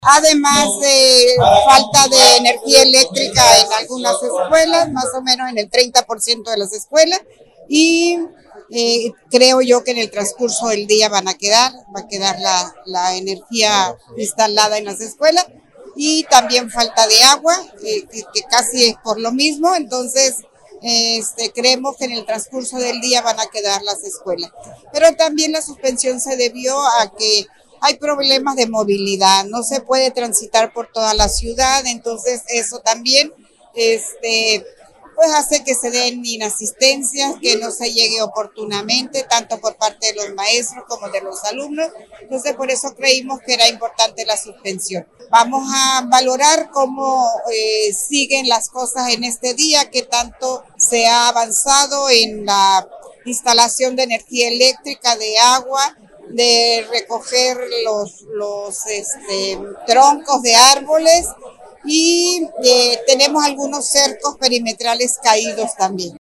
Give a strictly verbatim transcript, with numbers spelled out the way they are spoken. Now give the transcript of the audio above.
Además de falta de energía eléctrica en algunas escuelas, más o menos en el treinta por ciento de las escuelas, y eh, creo yo que en el transcurso del día van a quedar, va a quedar la, la energía instalada en las escuelas, y también falta de agua, eh, que, que casi es por lo mismo. Entonces este, creemos que en el transcurso del día van a quedar las escuelas. Pero también la suspensión se debió a que hay problemas de movilidad, no se puede transitar por toda la ciudad, entonces eso también este, pues hace que se den inasistencias, que no se llegue oportunamente, tanto por parte de los maestros como de los alumnos. Entonces por eso creímos que era importante la suspensión. Vamos a valorar cómo eh, siguen las cosas en este día, qué tanto se ha avanzado en la instalación de energía eléctrica, de agua, de recoger los, los este, troncos de árboles, y eh, tenemos algunos cercos perimetrales caídos también.